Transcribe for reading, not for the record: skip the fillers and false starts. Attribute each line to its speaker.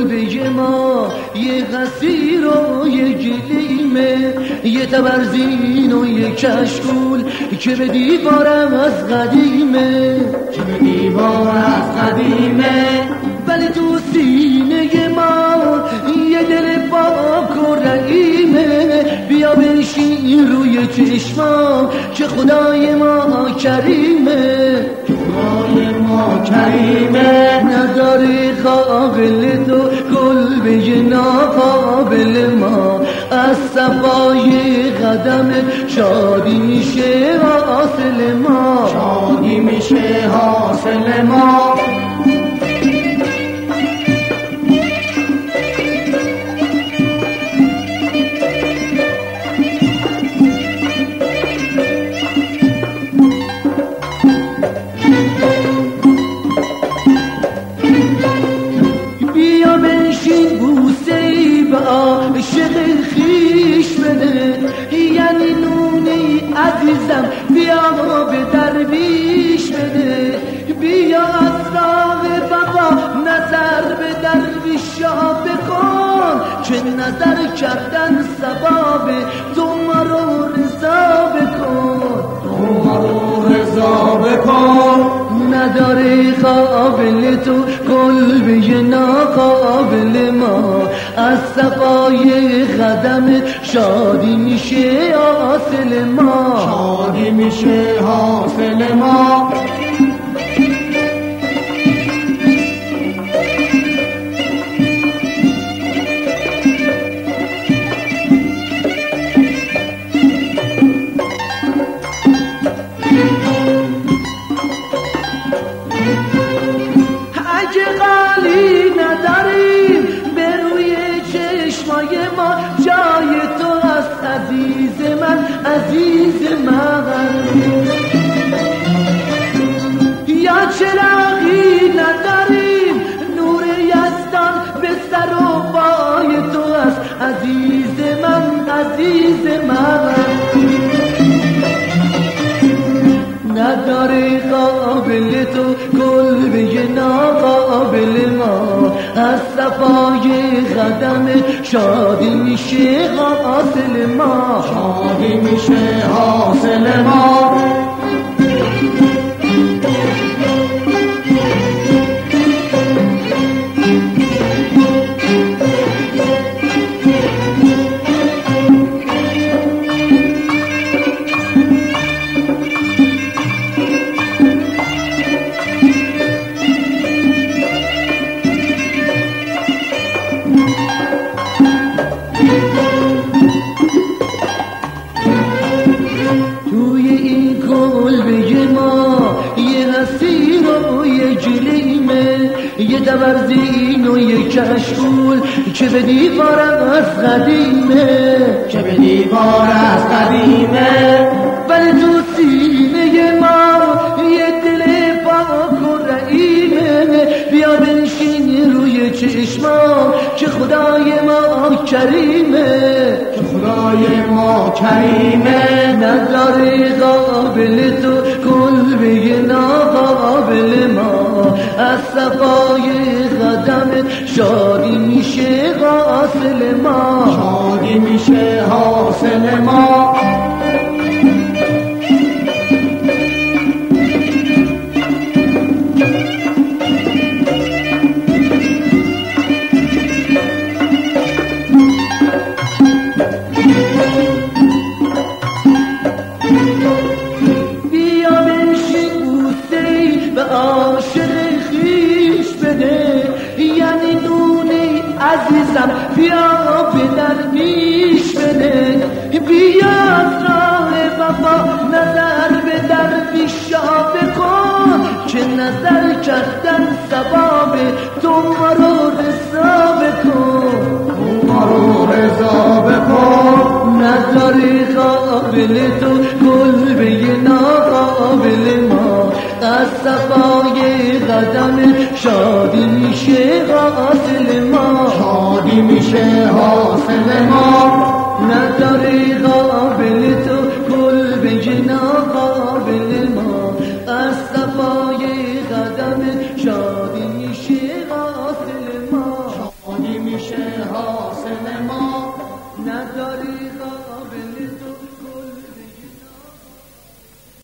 Speaker 1: کلبه ما یه قصیر و یه گلیمه، یه تبرزین و یه کشکول که به دیوارم از قدیمه،
Speaker 2: که به دیوار از قدیمه.
Speaker 1: ولی تو سینه ما یه دل پاک و رحیمه. بیا بنشین روی چشمام که خدای ما کریمه،
Speaker 2: خدای ما کریمه.
Speaker 1: نداری قابل تو کلبه ناقابل ما، از صفای قدمت شادی میشه حاصل ما،
Speaker 2: شادی میشه حاصل ما.
Speaker 1: عاشق خیش بده، یعنی نونی عزیزم بیا به درویش بده. بیا از راه بابا نظر به درویشا بکن، که نظر کردن ثوابه، تو ما رو رضا بکن،
Speaker 2: تو ما رو رضا بکن.
Speaker 1: نداره قابل تو کلبه ناقابل ما، از صفای قدم شادی میشه حاصل ما،
Speaker 2: شادی میشه حاصل ما.
Speaker 1: اگه قالی نداریم به روی چشمای ما، جای تو از عزیز من، عزیز من. یا چراغی نداریم نور یزدان به سر و پای تو از عزیز من، عزیز من. نداره قابل تو کلبه ناقابل ما، از صفای قدم شادی میشه حاصل ما،
Speaker 2: شادی میشه حاصل ما.
Speaker 1: توی این کلبه ما یه حسیر و یه گلیمه، یه دبرزین و یه کشکول که به دیوارم از قدیمه،
Speaker 2: که به دیوار از قدیمه.
Speaker 1: ولی تو سینه ما یه دل پاک و رحیمه. بیا بنشین روی چشمام که خدای ما کریمه،
Speaker 2: که خدای ما کریمه.
Speaker 1: نداره قابل تو کلبه ناقابل ما، از صفای قدمت شادی میشه حاصل ما،
Speaker 2: شادی میشه حاصل ما.
Speaker 1: بیا بنشین بوسه‌ای به عاشق خیش بده، یعنی نونی عزیزم بیا به درویش بده. بیا از راه وفا نظر به درویشا بکن، که نظر کردن ثوابه، تو ما رو رضا بکن،
Speaker 2: تو ما رو رضا بکن.
Speaker 1: نداری قابل تو کلبه ناقابل ما، از صفای قدم شادی میشه حاصل ما،
Speaker 2: شادی میشه حاصل ما.